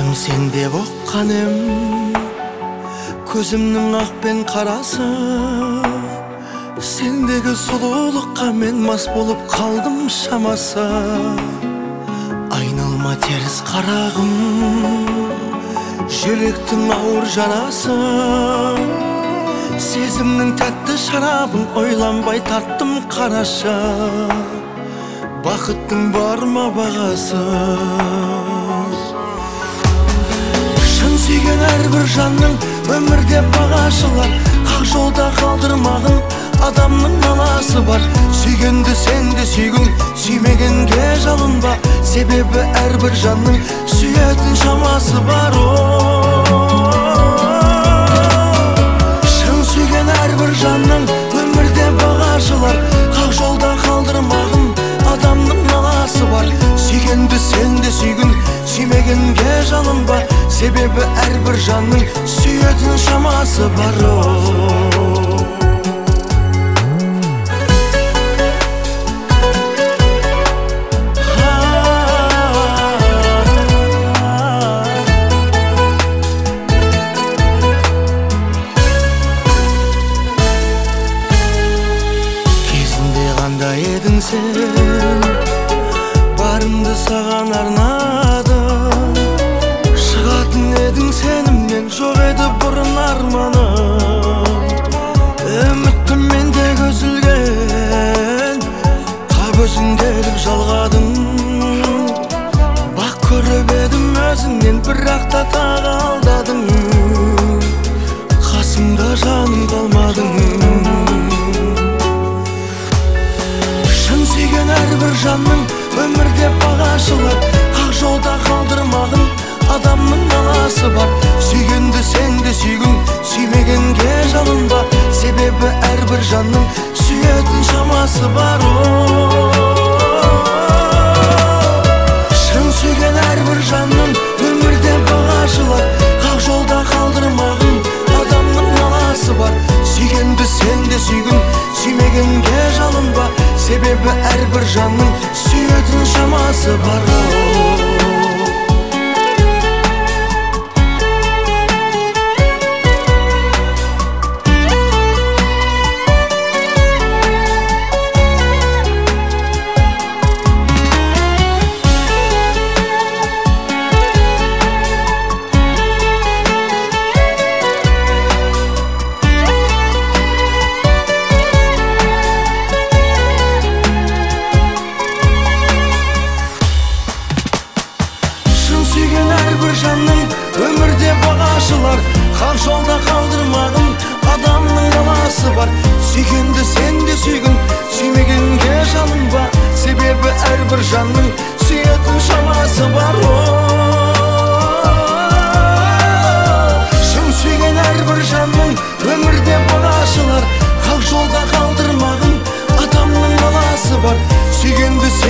сен деп оққаным көзімнің ақ пен қарасы, сендегі сұлулыққа мен мас болып қалдым шамасы. Айналма теріс қарағым, жүректің ауыр жарасы, сезімнің тәтті шарабын ойланбай тарттым қарашы. Бақыттың бар ма бағасы? Шын сүйген әрбір жанның өмірде бағашылар, қақ жолда қалдырмағын адамның наласы бар. Сүйгенді сен де сүйгін, сүймегенге жалынба, себебі әрбір жанның сүйетін шамасы бар. Шын сүйген әрбір жанның өмірде бағашылар, қақ жолда қалдырмағын адамның наласы бар. Сүйгенді сен де сүйгін, сүймегенге жалынба, себебі әрбір жанның сүйетін шамасы бар. Кезінде қандай едің сен, барымды саған арнадым. Шығатын едің сенімнен, жоқ еді бұрын арманым. Үмітім мендегі үзілген, тап өзіңделіп жалғадым. Бақ көріп едім өзіңнен, бірақ та тағы алдадың. Қасымда жаным қалмадың. Шын сүйген әрбір жанның өмірде бағашылар, қақ жолда қалдырмағын адамның наласы бар. Сүйгенді сен де сүйгін, сүймегенге жалынба, себебі әрбір жанның сүйетін шамасы бар. Шын сүйген әрбір жанның өмірде бағашылар, қақ жолда қалдырмағын адамның наласы бар. Сүйгенді сен де сүйгін, сүймегенге жалынба, себебі әрбір жанның сүйетін шамасы бар. Сүйген әрбір жанның өмірде бағашылар, қақ жолда қалдырмағын адамның наласы бар. Сүйгенді сен де сүйгін, сүймегенге жалынба, себебі әрбір жанның сүйетін шамасы бар. Шын сүйген әрбір жанның өмірде бағашылар, қақ жолда қалдырмағын адамның наласы бар. Сүйгенді